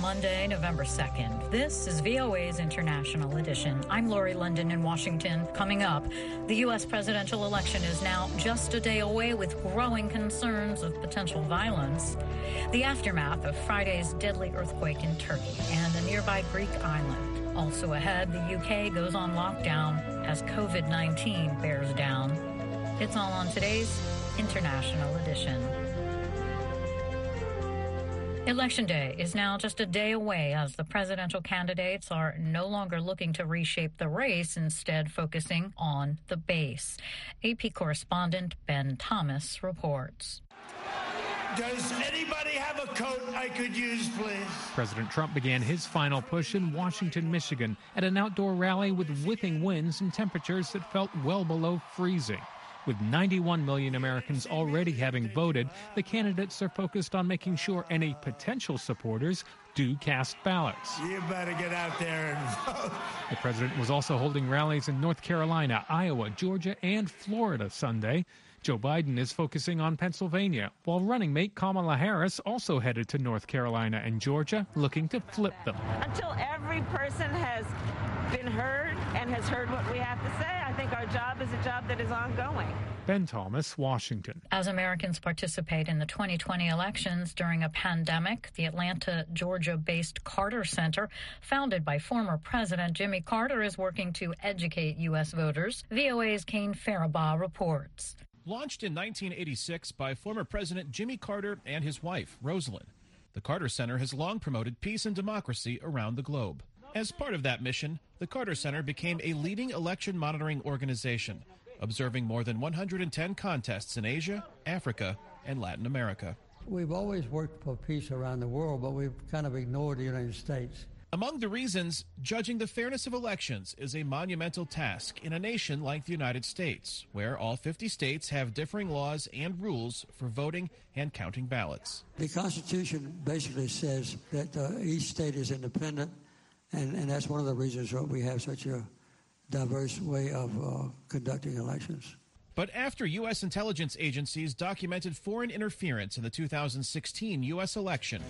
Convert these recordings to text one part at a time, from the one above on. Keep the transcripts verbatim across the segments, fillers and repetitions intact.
Monday, November second. This is V O A's International Edition. I'm Lori London in Washington. Coming up, the U S presidential election is now just a day away with growing concerns of potential violence. The aftermath of Friday's deadly earthquake in Turkey and the nearby Greek island. Also ahead, the U K goes on lockdown as COVID nineteen bears down. It's all on today's International Edition. Election Day is now just a day away as the presidential candidates are no longer looking to reshape the race, instead focusing on the base. A P correspondent Ben Thomas reports. Does anybody have a coat I could use, please? President Trump began his final push in Washington, Michigan, at an outdoor rally with whipping winds and temperatures that felt well below freezing. With ninety-one million Americans already having voted, the candidates are focused on making sure any potential supporters do cast ballots. You better get out there and vote. The president was also holding rallies in North Carolina, Iowa, Georgia, and Florida Sunday. Joe Biden is focusing on Pennsylvania, while running mate Kamala Harris also headed to North Carolina and Georgia, looking to flip them. Until every person has been heard and has heard what we have to say, I think our job is a job that is ongoing. Ben Thomas, Washington. As Americans participate in the twenty twenty elections during a pandemic, the Atlanta, Georgia-based Carter Center, founded by former President Jimmy Carter, is working to educate U S voters. V O A's Kane Faribaugh reports. Launched in nineteen eighty-six by former President Jimmy Carter and his wife, Rosalind, the Carter Center has long promoted peace and democracy around the globe. As part of that mission, the Carter Center became a leading election monitoring organization, observing more than one hundred ten contests in Asia, Africa, and Latin America. We've always worked for peace around the world, but we've kind of ignored the United States. Among the reasons, judging the fairness of elections is a monumental task in a nation like the United States, where all fifty states have differing laws and rules for voting and counting ballots. The Constitution basically says that uh, each state is independent, and, and that's one of the reasons why we have such a diverse way of uh, conducting elections. But after U S intelligence agencies documented foreign interference in the two thousand sixteen U S election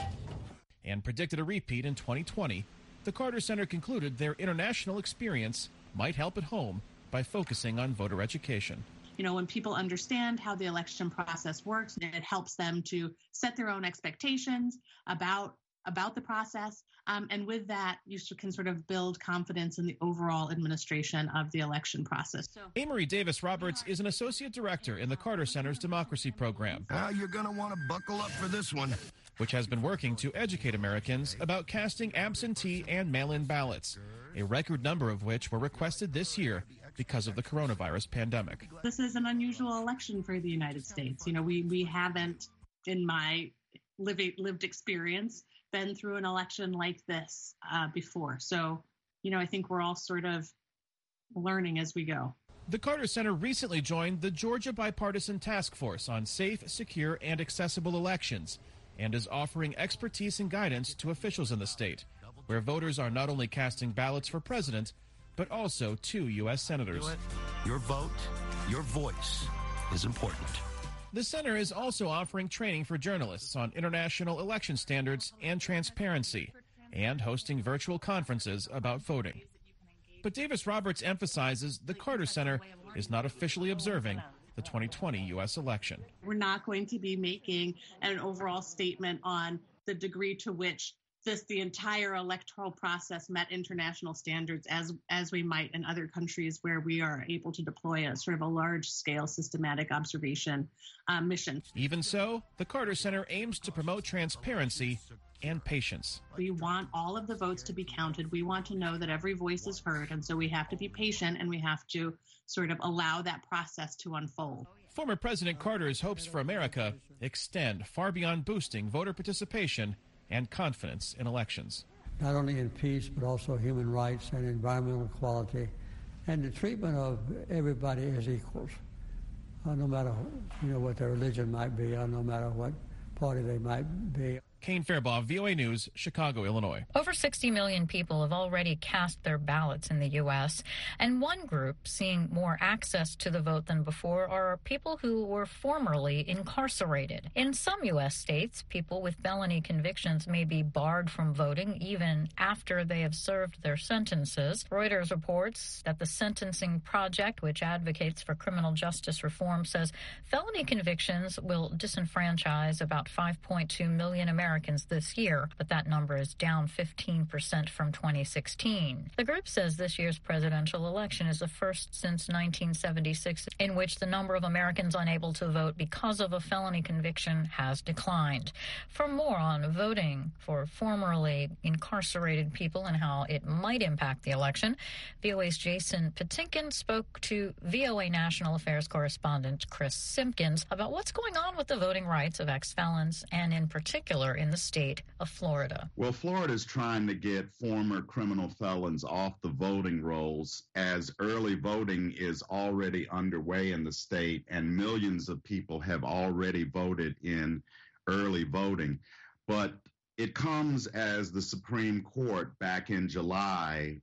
and predicted a repeat in twenty twenty, the Carter Center concluded their international experience might help at home by focusing on voter education. You know, when people understand how the election process works, it helps them to set their own expectations about about the process. Um, and with that, you can sort of build confidence in the overall administration of the election process. So, Amory Davis Roberts is an associate director in the Carter Center's democracy program. Now you're going to want to buckle up for this one. Which has been working to educate Americans about casting absentee and mail-in ballots, a record number of which were requested this year because of the coronavirus pandemic. This is an unusual election for the United States. You know, we, we haven't, in my living, lived experience, been through an election like this uh, before. So, you know, I think we're all sort of learning as we go. The Carter Center recently joined the Georgia Bipartisan Task Force on Safe, Secure, and Accessible Elections, and is offering expertise and guidance to officials in the state, where voters are not only casting ballots for president, but also two U S senators. Your vote, your voice is important. The center is also offering training for journalists on international election standards and transparency, and hosting virtual conferences about voting. But Davis Roberts emphasizes the Carter Center is not officially observing the twenty twenty U S election. We're not going to be making an overall statement on the degree to which this the entire electoral process met international standards as as we might in other countries where we are able to deploy a sort of a large-scale systematic observation uh, mission. Even so, the Carter Center aims to promote transparency and patience. We want all of the votes to be counted. We want to know that every voice is heard, and so we have to be patient and we have to sort of allow that process to unfold. Former President Carter's hopes for America extend far beyond boosting voter participation and confidence in elections. Not only in peace, but also human rights and environmental equality, and the treatment of everybody as equals, uh, no matter you know what their religion might be, or no matter what party they might be. Kane Fairbaugh, V O A News, Chicago, Illinois. Over sixty million people have already cast their ballots in the U S, and one group seeing more access to the vote than before are people who were formerly incarcerated. In some U S states, people with felony convictions may be barred from voting even after they have served their sentences. Reuters reports that the Sentencing Project, which advocates for criminal justice reform, says felony convictions will disenfranchise about five point two million Americans this year, but that number is down fifteen percent from twenty sixteen. The group says this year's presidential election is the first since nineteen seventy-six in which the number of Americans unable to vote because of a felony conviction has declined. For more on voting for formerly incarcerated people and how it might impact the election, V O A's Jason Patinkin spoke to V O A National Affairs correspondent Chris Simpkins about what's going on with the voting rights of ex-felons and in particular in the state of Florida. Well, Florida is trying to get former criminal felons off the voting rolls as early voting is already underway in the state and millions of people have already voted in early voting. But it comes as the Supreme Court back in July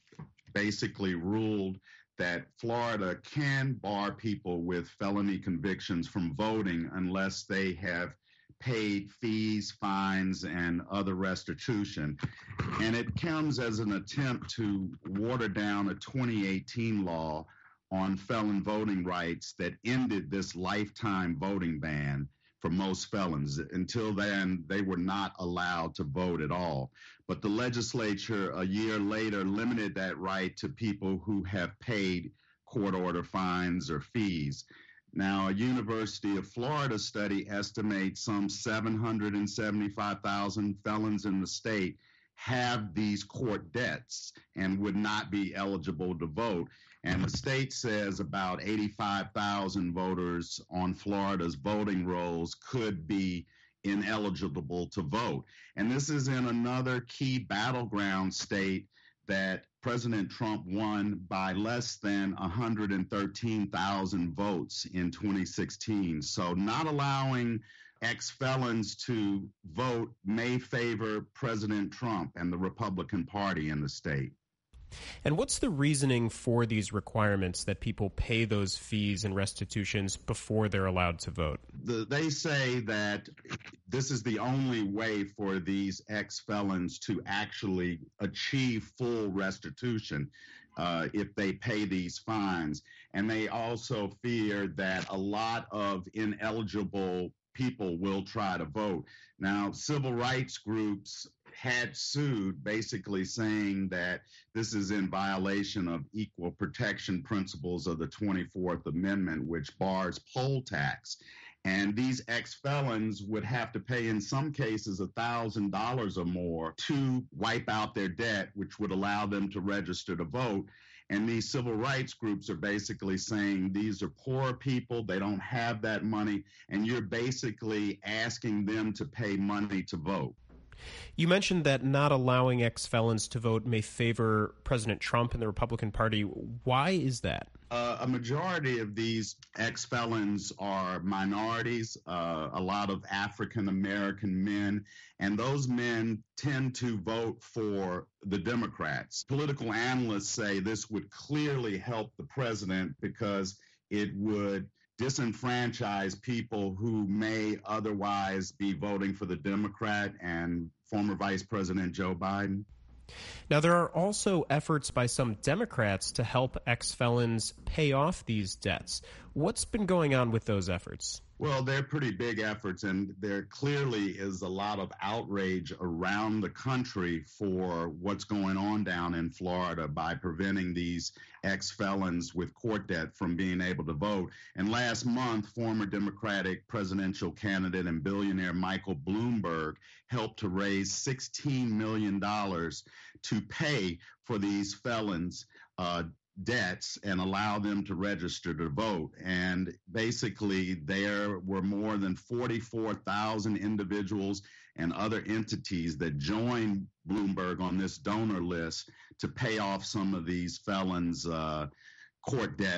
basically ruled that Florida can bar people with felony convictions from voting unless they have paid fees, fines, and other restitution. And it comes as an attempt to water down a twenty eighteen law on felon voting rights that ended this lifetime voting ban for most felons. Until then, they were not allowed to vote at all. But the legislature, a year later, limited that right to people who have paid court order fines or fees. Now, a University of Florida study estimates some seven hundred seventy-five thousand felons in the state have these court debts and would not be eligible to vote. And the state says about eighty-five thousand voters on Florida's voting rolls could be ineligible to vote. And this is in another key battleground state that President Trump won by less than one hundred thirteen thousand votes in twenty sixteen. So not allowing ex-felons to vote may favor President Trump and the Republican Party in the state. And what's the reasoning for these requirements that people pay those fees and restitutions before they're allowed to vote? The, they say that this is the only way for these ex-felons to actually achieve full restitution uh, if they pay these fines. And they also fear that a lot of ineligible people will try to vote. Now, civil rights groups had sued, basically saying that this is in violation of equal protection principles of the twenty-fourth Amendment, which bars poll tax. And these ex-felons would have to pay, in some cases, one thousand dollars or more to wipe out their debt, which would allow them to register to vote. And these civil rights groups are basically saying these are poor people, they don't have that money, and you're basically asking them to pay money to vote. You mentioned that not allowing ex-felons to vote may favor President Trump and the Republican Party. Why is that? Uh, a majority of these ex-felons are minorities, uh, a lot of African-American men, and those men tend to vote for the Democrats. Political analysts say this would clearly help the president because it would disenfranchise people who may otherwise be voting for the Democrat and former Vice President Joe Biden. Now, there are also efforts by some Democrats to help ex-felons pay off these debts. What's been going on with those efforts? Well, they're pretty big efforts, and there clearly is a lot of outrage around the country for what's going on down in Florida by preventing these ex-felons with court debt from being able to vote. And last month, former Democratic presidential candidate and billionaire Michael Bloomberg helped to raise sixteen million dollars to pay for these felons' uh, debts and allow them to register to vote. And basically, there were more than forty-four thousand individuals and other entities that joined Bloomberg on this donor list to pay off some of these felons' uh, court debt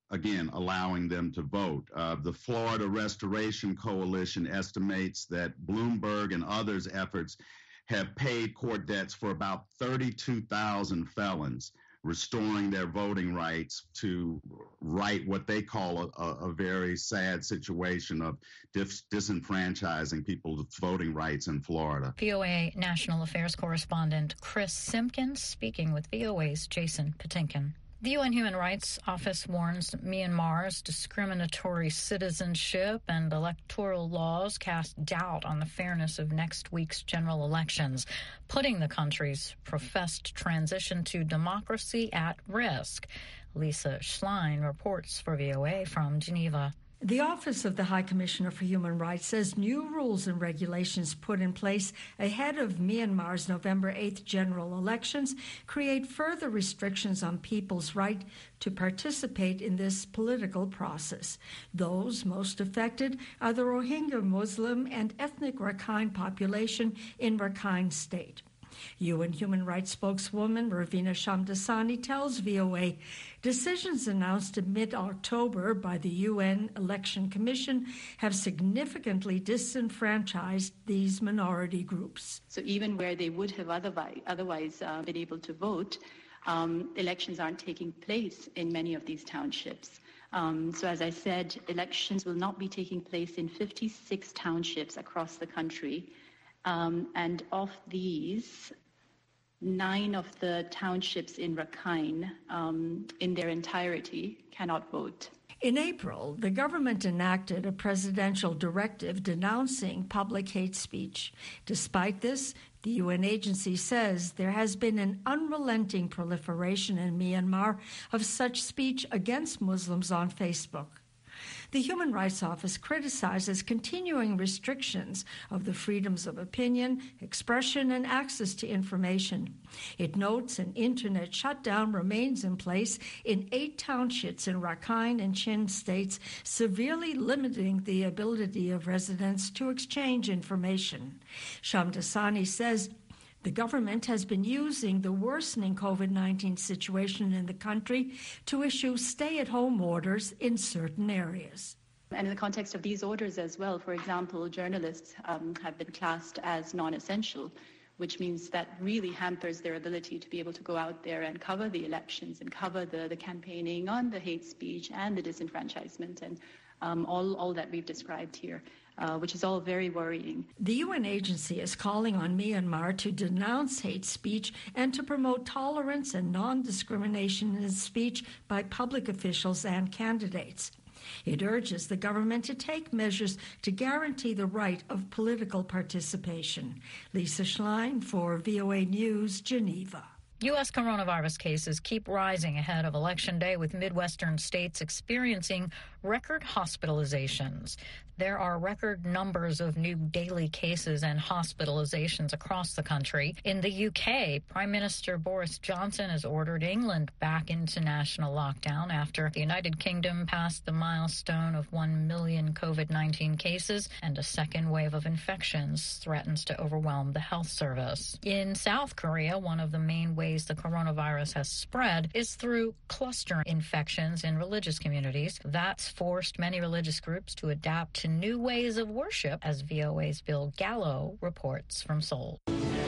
again, allowing them to vote. Uh, the Florida Restoration Coalition estimates that Bloomberg and others' efforts have paid court debts for about thirty-two thousand felons, restoring their voting rights to right what they call a, a very sad situation of dis- disenfranchising people's voting rights in Florida. V O A National Affairs correspondent Chris Simpkins speaking with V O A's Jason Patinkin. The U N Human Rights Office warns Myanmar's discriminatory citizenship and electoral laws cast doubt on the fairness of next week's general elections, putting the country's professed transition to democracy at risk. Lisa Schlein reports for V O A from Geneva. The Office of the High Commissioner for Human Rights says new rules and regulations put in place ahead of Myanmar's November eighth general elections create further restrictions on people's right to participate in this political process. Those most affected are the Rohingya Muslim and ethnic Rakhine population in Rakhine State. U N Human Rights spokeswoman Ravina Shamdasani tells V O A decisions announced in mid-October by the U N Election Commission have significantly disenfranchised these minority groups. So even where they would have otherwise, otherwise uh, been able to vote, um, elections aren't taking place in many of these townships. Um, so as I said, elections will not be taking place in fifty-six townships across the country. Um, and of these, nine of the townships in Rakhine, um, in their entirety, cannot vote. In April, the government enacted a presidential directive denouncing public hate speech. Despite this, the U N agency says there has been an unrelenting proliferation in Myanmar of such speech against Muslims on Facebook. The Human Rights Office criticizes continuing restrictions of the freedoms of opinion, expression, and access to information. It notes an internet shutdown remains in place in eight townships in Rakhine and Chin states, severely limiting the ability of residents to exchange information. Shamdasani says the government has been using the worsening COVID nineteen situation in the country to issue stay-at-home orders in certain areas. And in the context of these orders as well, for example, journalists um, have been classed as non-essential, which means that really hampers their ability to be able to go out there and cover the elections and cover the, the campaigning on the hate speech and the disenfranchisement and um, all, all that we've described here. Uh, which is all very worrying. The U N agency is calling on Myanmar to denounce hate speech and to promote tolerance and non-discrimination in speech by public officials and candidates. It urges the government to take measures to guarantee the right of political participation. Lisa Schlein for V O A News, Geneva. U S coronavirus cases keep rising ahead of Election Day, with Midwestern states experiencing record hospitalizations. There are record numbers of new daily cases and hospitalizations across the country. In the U K, Prime Minister Boris Johnson has ordered England back into national lockdown after the United Kingdom passed the milestone of one million COVID nineteen cases, and a second wave of infections threatens to overwhelm the health service. In South Korea, one of the main ways the coronavirus has spread is through cluster infections in religious communities. That's forced many religious groups to adapt to new ways of worship, as V O A's Bill Gallo reports from Seoul.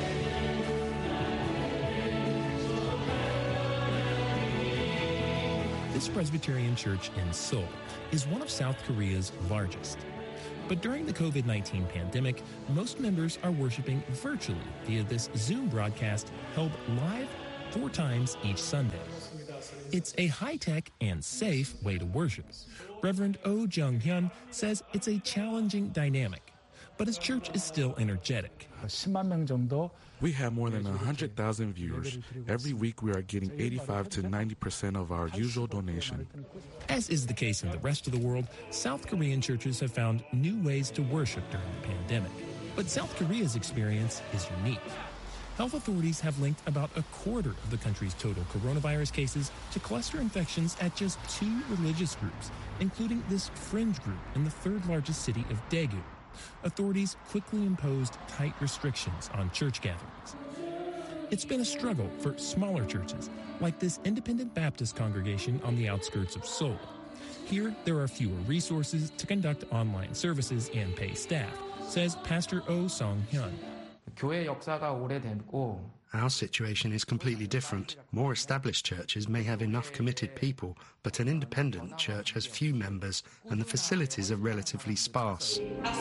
This Presbyterian church in Seoul is one of South Korea's largest. But during the COVID nineteen pandemic, most members are worshiping virtually via this Zoom broadcast held live four times each Sunday. It's a high-tech and safe way to worship. Reverend Oh Jung-hyun says it's a challenging dynamic, but his church is still energetic. We have more than one hundred thousand viewers. Every week we are getting eighty-five to ninety percent of our usual donation. As is the case in the rest of the world, South Korean churches have found new ways to worship during the pandemic. But South Korea's experience is unique. Health authorities have linked about a quarter of the country's total coronavirus cases to cluster infections at just two religious groups, including this fringe group in the third largest city of Daegu. Authorities quickly imposed tight restrictions on church gatherings. It's been a struggle for smaller churches, like this Independent Baptist congregation on the outskirts of Seoul. Here, there are fewer resources to conduct online services and pay staff, says Pastor Oh Song-hyun. Our situation is completely different. More established churches may have enough committed people, but an independent church has few members and the facilities are relatively sparse.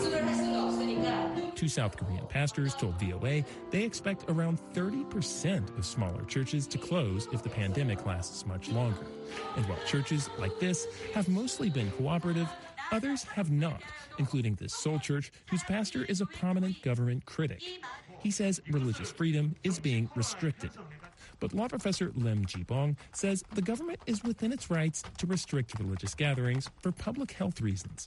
Two South Korean pastors told V O A they expect around thirty percent of smaller churches to close if the pandemic lasts much longer. And while churches like this have mostly been cooperative, others have not, including this Seoul church whose pastor is a prominent government critic. He says religious freedom is being restricted. But law professor Lim Ji-bong says the government is within its rights to restrict religious gatherings for public health reasons.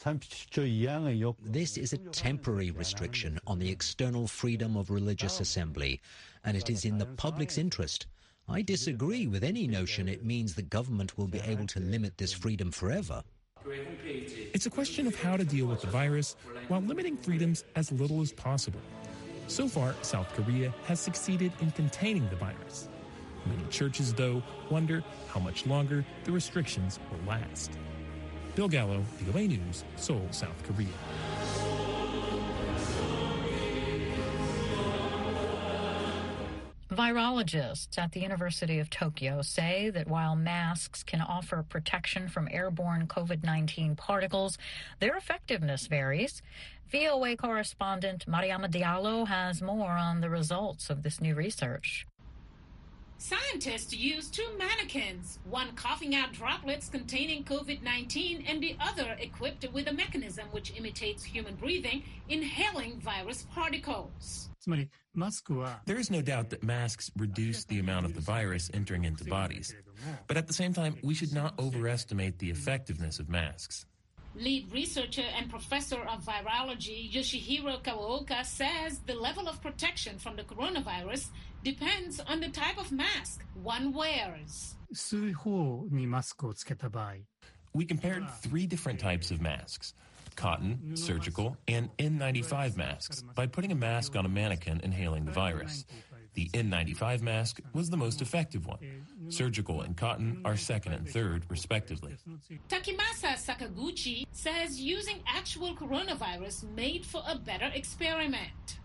This is a temporary restriction on the external freedom of religious assembly, and it is in the public's interest. I disagree with any notion it means the government will be able to limit this freedom forever. It's a question of how to deal with the virus while limiting freedoms as little as possible. So far, South Korea has succeeded in containing the virus. Many churches, though, wonder how much longer the restrictions will last. Bill Gallo, V O A News, Seoul, South Korea. Virologists at the University of Tokyo say that while masks can offer protection from airborne COVID nineteen particles, their effectiveness varies. V O A correspondent Mariama Diallo has more on the results of this new research. Scientists used two mannequins, one coughing out droplets containing COVID nineteen and the other equipped with a mechanism which imitates human breathing, inhaling virus particles. There is no doubt that masks reduce the amount of the virus entering into bodies. But at the same time, we should not overestimate the effectiveness of masks. Lead researcher and professor of virology Yoshihiro Kawaoka says the level of protection from the coronavirus depends on the type of mask one wears. We compared three different types of masks: cotton, surgical, and N ninety-five masks by putting a mask on a mannequin inhaling the virus. The N ninety-five mask was the most effective one. Surgical and cotton are second and third, respectively. Takemasa Sakaguchi says using actual coronavirus made for a better experiment.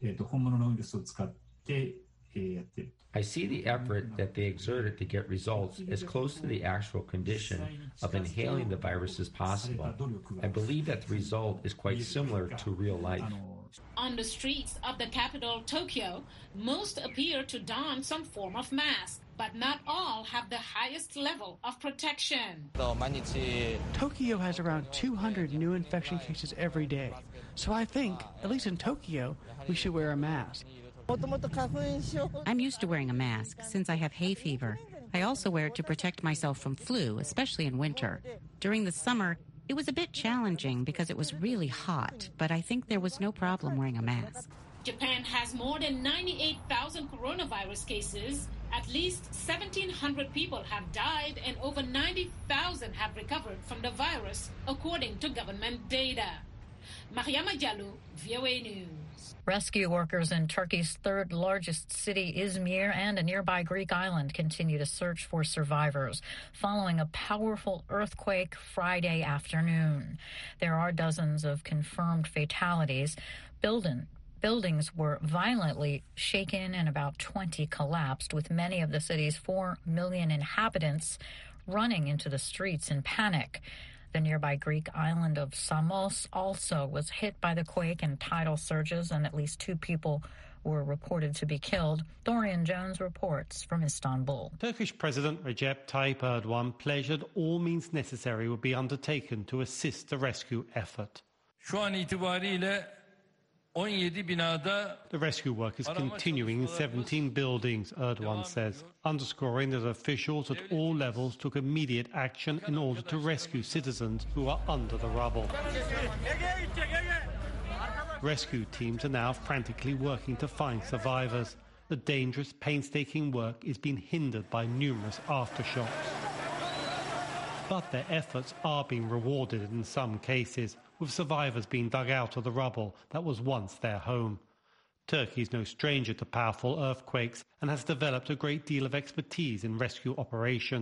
I see the effort that they exerted to get results as close to the actual condition of inhaling the virus as possible. I believe that the result is quite similar to real life. On the streets of the capital, Tokyo, most appear to don some form of mask, but not all have the highest level of protection. Tokyo has around two hundred new infection cases every day, so I think, at least in Tokyo, we should wear a mask. I'm used to wearing a mask since I have hay fever. I also wear it to protect myself from flu, especially in winter. During the summer, it was a bit challenging because it was really hot, but I think there was no problem wearing a mask. Japan has more than ninety-eight thousand coronavirus cases. At least seventeen hundred people have died and over ninety thousand have recovered from the virus, according to government data. Mariama Diallo, V O A News. Rescue workers in Turkey's third largest city, Izmir, and a nearby Greek island continue to search for survivors following a powerful earthquake Friday afternoon. There are dozens of confirmed fatalities. Building, buildings were violently shaken and about twenty collapsed, with many of the city's four million inhabitants running into the streets in panic. The nearby Greek island of Samos also was hit by the quake and tidal surges, and at least two people were reported to be killed. Dorian Jones reports from Istanbul. Turkish President Recep Tayyip Erdogan pledged that all means necessary would be undertaken to assist the rescue effort. The rescue work is continuing in seventeen buildings, Erdogan says, underscoring that officials at all levels took immediate action in order to rescue citizens who are under the rubble. Rescue teams are now frantically working to find survivors. The dangerous, painstaking work is being hindered by numerous aftershocks. But their efforts are being rewarded in some cases, with survivors being dug out of the rubble that was once their home. Turkey is no stranger to powerful earthquakes and has developed a great deal of expertise in rescue operations.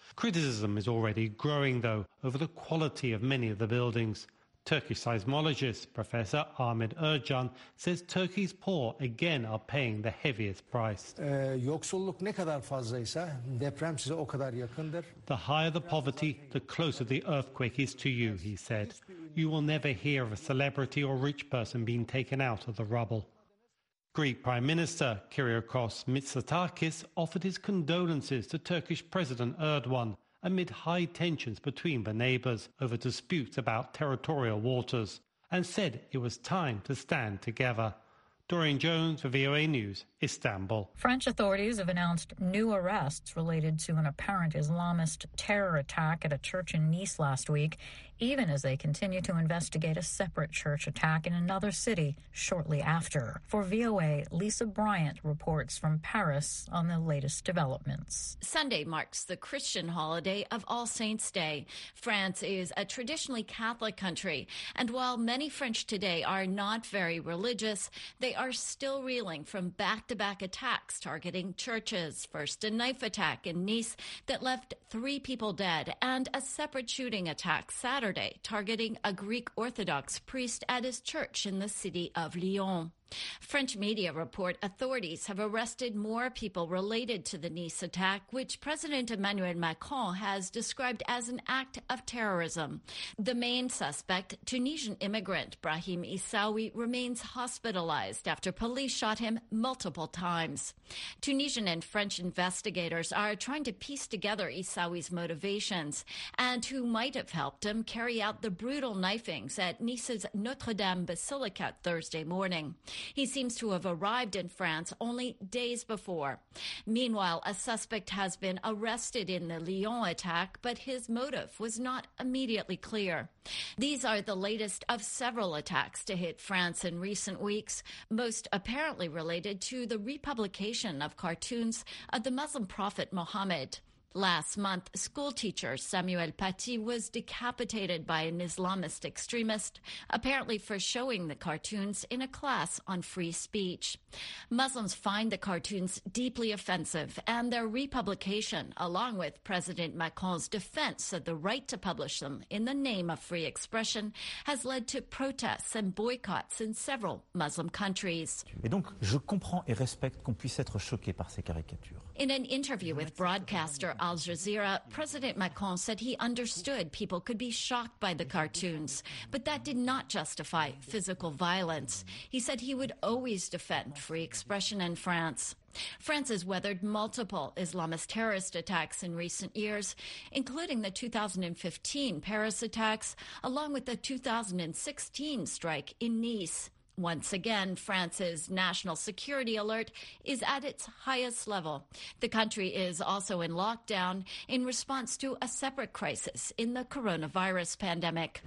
Criticism is already growing, though, over the quality of many of the buildings. Turkish seismologist Professor Ahmet Ercan says Turkey's poor again are paying the heaviest price. Ee, yoksulluk ne kadar fazlaysa deprem size o kadar yakındır. The higher the poverty, the closer the earthquake is to you, he said. You will never hear of a celebrity or rich person being taken out of the rubble. Greek Prime Minister Kyriakos Mitsotakis offered his condolences to Turkish President Erdogan amid high tensions between the neighbours over disputes about territorial waters, and said it was time to stand together. Dorian Jones for V O A News, Istanbul. French authorities have announced new arrests related to an apparent Islamist terror attack at a church in Nice last week, even as they continue to investigate a separate church attack in another city shortly after. For V O A, Lisa Bryant reports from Paris on the latest developments. Sunday marks the Christian holiday of All Saints' Day. France is a traditionally Catholic country, and while many French today are not very religious, they are still reeling from back-to-back attacks targeting churches. First, a knife attack in Nice that left three people dead, and a separate shooting attack Saturday targeting a Greek Orthodox priest at his church in the city of Lyon. French media report authorities have arrested more people related to the Nice attack, which President Emmanuel Macron has described as an act of terrorism. The main suspect, Tunisian immigrant Brahim Issaoui, remains hospitalized after police shot him multiple times. Tunisian and French investigators are trying to piece together Issaoui's motivations and who might have helped him carry out the brutal knifings at Nice's Notre Dame Basilica Thursday morning. He seems to have arrived in France only days before. Meanwhile, a suspect has been arrested in the Lyon attack, but his motive was not immediately clear. These are the latest of several attacks to hit France in recent weeks, most apparently related to the republication of cartoons of the Muslim prophet Muhammad. Last month, schoolteacher Samuel Paty was decapitated by an Islamist extremist, apparently for showing the cartoons in a class on free speech. Muslims find the cartoons deeply offensive, and their republication, along with President Macron's defense of the right to publish them in the name of free expression, has led to protests and boycotts in several Muslim countries. Et donc, je comprends et respecte qu'on puisse être choqué par ces caricatures. In an interview with broadcaster Al Jazeera, President Macron said he understood people could be shocked by the cartoons, but that did not justify physical violence. He said he would always defend free expression in France. France has weathered multiple Islamist terrorist attacks in recent years, including the two thousand fifteen Paris attacks, along with the two thousand sixteen strike in Nice. Once again, France's national security alert is at its highest level. The country is also in lockdown in response to a separate crisis in the coronavirus pandemic.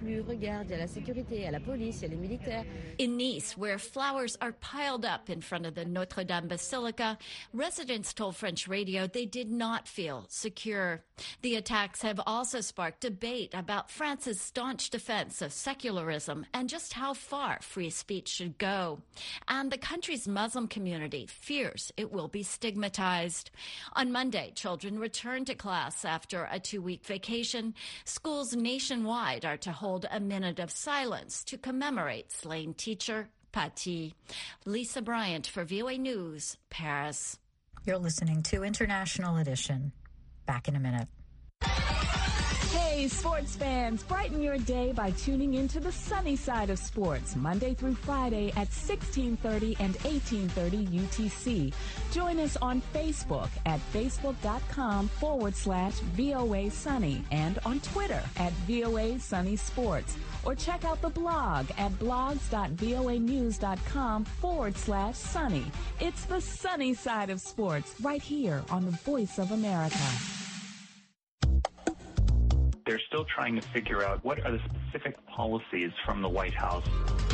In Nice, where flowers are piled up in front of the Notre Dame Basilica, residents told French radio they did not feel secure. The attacks have also sparked debate about France's staunch defense of secularism and just how far free speech should go. And the country's Muslim community fears it will be stigmatized. On Monday, children returned to class after a two-week vacation. Schools nationwide are to hold a minute of silence to commemorate slain teacher Paty. Lisa Bryant for V O A News, Paris. You're listening to International Edition. Back in a minute. Hey, sports fans, brighten your day by tuning into the sunny side of sports, Monday through Friday at sixteen thirty and eighteen thirty U T C. Join us on Facebook at facebook.com forward slash VOA Sunny and on Twitter at VOA Sunny Sports. Or check out the blog at blogs.voanews.com forward slash sunny. It's the sunny side of sports right here on the Voice of America. They're still trying to figure out what are the specific policies from the White House.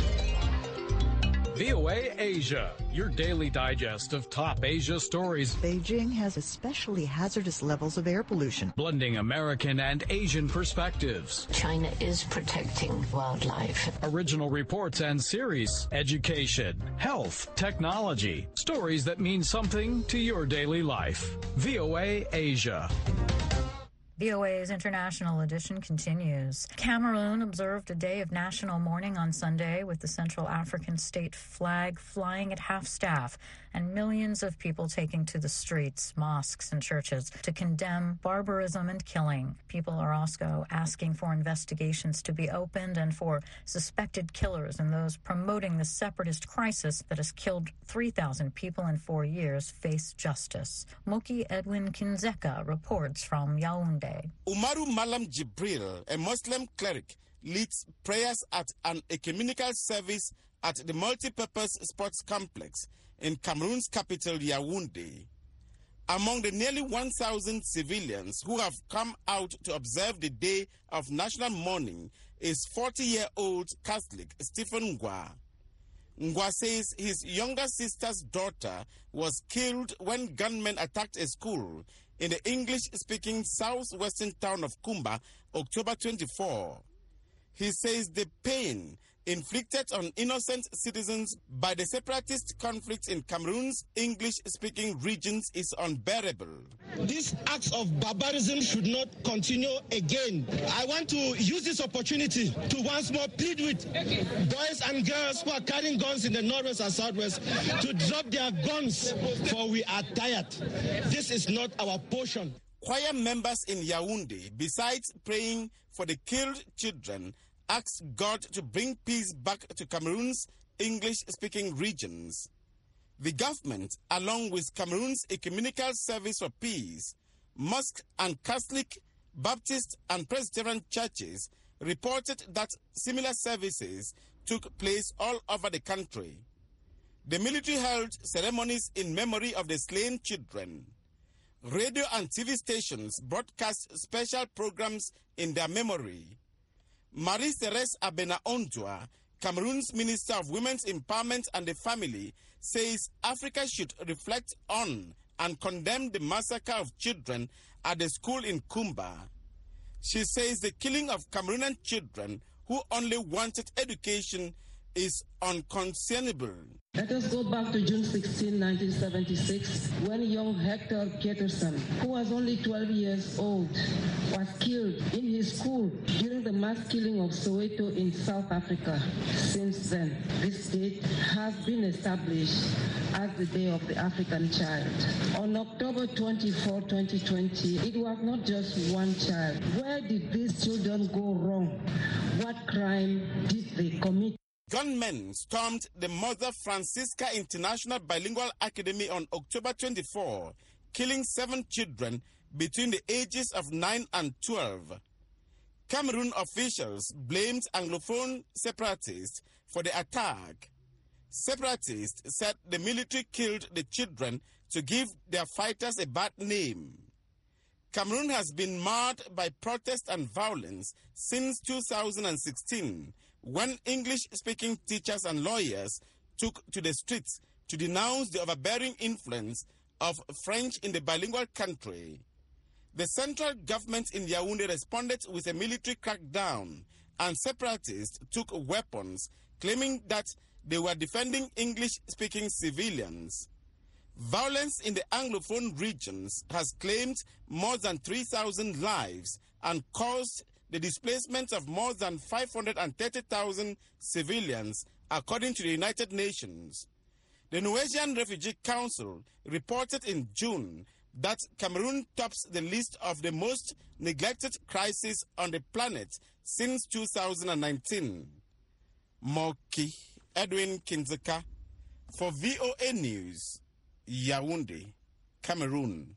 V O A Asia, your daily digest of top Asia stories. Beijing has especially hazardous levels of air pollution. Blending American and Asian perspectives. China is protecting wildlife. Original reports and series. Education, health, technology. Stories that mean something to your daily life. V O A Asia. V O A's International Edition continues. Cameroon observed a day of national mourning on Sunday with the Central African state flag flying at half-staff and millions of people taking to the streets, mosques, and churches to condemn barbarism and killing. People are also asking for investigations to be opened and for suspected killers and those promoting the separatist crisis that has killed three thousand people in four years face justice. Moki Edwin Kinzeka reports from Yaoundé. Umaru Malam Jibril, a Muslim cleric, leads prayers at an ecumenical service at the multi-purpose sports complex in Cameroon's capital, Yaoundé. Among the nearly one thousand civilians who have come out to observe the day of national mourning is forty-year-old Catholic Stephen Ngwa. Ngwa says his younger sister's daughter was killed when gunmen attacked a school in the English-speaking southwestern town of Kumba, October twenty-fourth. He says the pain inflicted on innocent citizens by the separatist conflict in Cameroon's English-speaking regions is unbearable. These acts of barbarism should not continue again. I want to use this opportunity to once more plead with boys and girls who are carrying guns in the northwest and southwest to drop their guns, for we are tired. This is not our portion. Choir members in Yaoundé, besides praying for the killed children, asked God to bring peace back to Cameroon's English-speaking regions. The government, along with Cameroon's Ecumenical Service for Peace, mosque and Catholic, Baptist and Presbyterian churches, reported that similar services took place all over the country. The military held ceremonies in memory of the slain children. Radio and T V stations broadcast special programs in their memory. Marie-Therese Abena-Ondua, Cameroon's Minister of Women's Empowerment and the Family, says Africa should reflect on and condemn the massacre of children at the school in Kumba. She says the killing of Cameroonian children who only wanted education is unconcernable. Let us go back to June sixteenth, nineteen seventy-six, when young Hector Peterson, who was only twelve years old, was killed in his school during the mass killing of Soweto in South Africa. Since then, this date has been established as the Day of the African Child. On October twenty-fourth, twenty twenty, it was not just one child. Where did these children go wrong? What crime did they commit? Gunmen stormed the Mother Francisca International Bilingual Academy on October twenty-fourth, killing seven children between the ages of nine and twelve. Cameroon officials blamed Anglophone separatists for the attack. Separatists said the military killed the children to give their fighters a bad name. Cameroon has been marred by protest and violence since two thousand sixteen, when English-speaking teachers and lawyers took to the streets to denounce the overbearing influence of French in the bilingual country. The central government in Yaoundé responded with a military crackdown, and separatists took weapons, claiming that they were defending English-speaking civilians. Violence in the Anglophone regions has claimed more than three thousand lives and caused the displacement of more than five hundred thirty thousand civilians, according to the United Nations. The Norwegian Refugee Council reported in June that Cameroon tops the list of the most neglected crises on the planet since two thousand nineteen. Moki Edwin Kinzeka for V O A News, Yaoundé, Cameroon.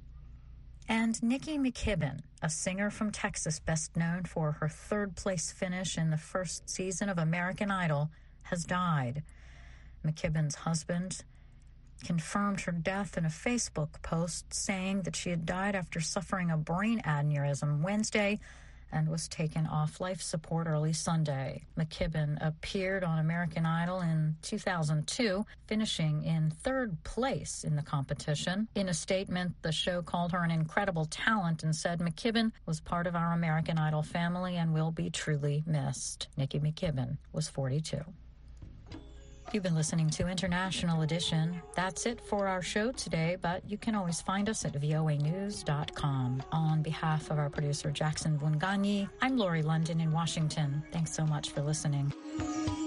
And Nikki McKibben, a singer from Texas best known for her third-place finish in the first season of American Idol, has died. McKibben's husband confirmed her death in a Facebook post, saying that she had died after suffering a brain aneurysm Wednesday and was taken off life support early Sunday. McKibben appeared on American Idol in two thousand two, finishing in third place in the competition. In a statement, the show called her an incredible talent and said McKibben was part of our American Idol family and will be truly missed. Nikki McKibben was forty-two. You've been listening to International Edition. That's it for our show today, but you can always find us at v o a news dot com. On behalf of our producer, Jackson Bunganyi, I'm Lori London in Washington. Thanks so much for listening.